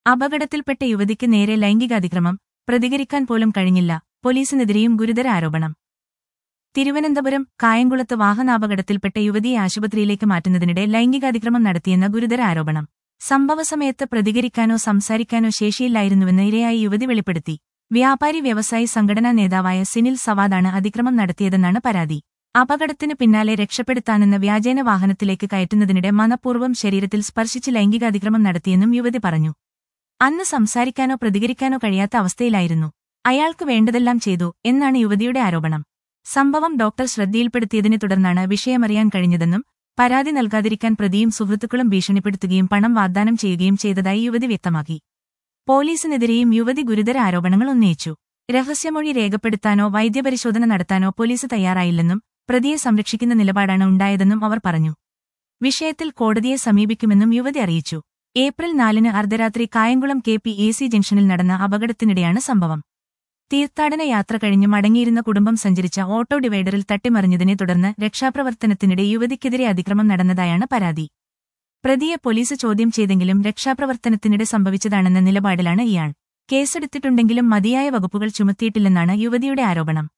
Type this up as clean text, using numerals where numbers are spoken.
അപകടത്തിൽപ്പെട്ട യുവതിക്ക് നേരെ ലൈംഗികാതിക്രമം, പ്രതികരിക്കാൻ പോലും കഴിഞ്ഞില്ല, പോലീസിനെതിരെയും ഗുരുതര ആരോപണം. തിരുവനന്തപുരം കായംകുളത്ത് വാഹനാപകടത്തിൽപ്പെട്ട യുവതിയെ ആശുപത്രിയിലേക്ക് മാറ്റുന്നതിനിടെ ലൈംഗികാതിക്രമം നടത്തിയെന്ന ഗുരുതര ആരോപണം. സംഭവസമയത്ത് പ്രതികരിക്കാനോ സംസാരിക്കാനോ ശേഷിയില്ലായിരുന്നുവെന്ന് ഇരയായ യുവതി വെളിപ്പെടുത്തി. വ്യാപാരി വ്യവസായി സംഘടനാ നേതാവായ സിനിൽ സവാദാണ് അതിക്രമം നടത്തിയതെന്നാണ് പരാതി. അപകടത്തിന് പിന്നാലെ രക്ഷപ്പെടുത്താനെന്ന വ്യാജേന വാഹനത്തിലേക്ക് കയറ്റുന്നതിനിടെ മനഃപൂർവ്വം ശരീരത്തിൽ സ്പർശിച്ച് ലൈംഗികാതിക്രമം നടത്തിയെന്നും യുവതി പറഞ്ഞു. അന്ന് സംസാരിക്കാനോ പ്രതികരിക്കാനോ കഴിയാത്ത അവസ്ഥയിലായിരുന്നു. അയാൾക്ക് വേണ്ടതെല്ലാം ചെയ്തു എന്നാണ് യുവതിയുടെ ആരോപണം. സംഭവം ഡോക്ടർ ശ്രദ്ധയിൽപ്പെടുത്തിയതിനെ തുടർന്നാണ് വിഷയമറിയാൻ കഴിഞ്ഞതെന്നും പരാതി നൽകാതിരിക്കാൻ പ്രതിയും സുഹൃത്തുക്കളും ഭീഷണിപ്പെടുത്തുകയും പണം വാഗ്ദാനം ചെയ്യുകയും ചെയ്തതായി യുവതി വ്യക്തമാക്കി. പോലീസിനെതിരെയും യുവതി ഗുരുതര ആരോപണങ്ങൾ ഉന്നയിച്ചു. രഹസ്യമൊഴി രേഖപ്പെടുത്താനോ വൈദ്യപരിശോധന നടത്താനോ പോലീസ് തയ്യാറായില്ലെന്നും പ്രതിയെ സംരക്ഷിക്കുന്ന നിലപാടാണ് ഉണ്ടായതെന്നും അവർ പറഞ്ഞു. വിഷയത്തിൽ കോടതിയെ സമീപിക്കുമെന്നും യുവതി അറിയിച്ചു. ഏപ്രിൽ 4 അർദ്ധരാത്രി കായംകുളം KPAC ജംഗ്ഷനിൽ നടന്ന അപകടത്തിനിടെയാണ് സംഭവം. തീർത്ഥാടന യാത്ര കഴിഞ്ഞ് മടങ്ങിയിരുന്ന കുടുംബം സഞ്ചരിച്ച ഓട്ടോ ഡിവൈഡറിൽ തട്ടിമറിഞ്ഞതിനെ തുടർന്ന് രക്ഷാപ്രവർത്തനത്തിനിടെ യുവതിക്കെതിരെ അതിക്രമം നടന്നതായാണ് പരാതി. പ്രതിയെ പോലീസ് ചോദ്യം ചെയ്തെങ്കിലും രക്ഷാപ്രവർത്തനത്തിനിടെ സംഭവിച്ചതാണെന്ന നിലപാടിലാണ് ഇയാൾ. കേസെടുത്തിട്ടുണ്ടെങ്കിലും മതിയായ വകുപ്പുകൾ ചുമത്തിയിട്ടില്ലെന്നാണ് യുവതിയുടെ ആരോപണം.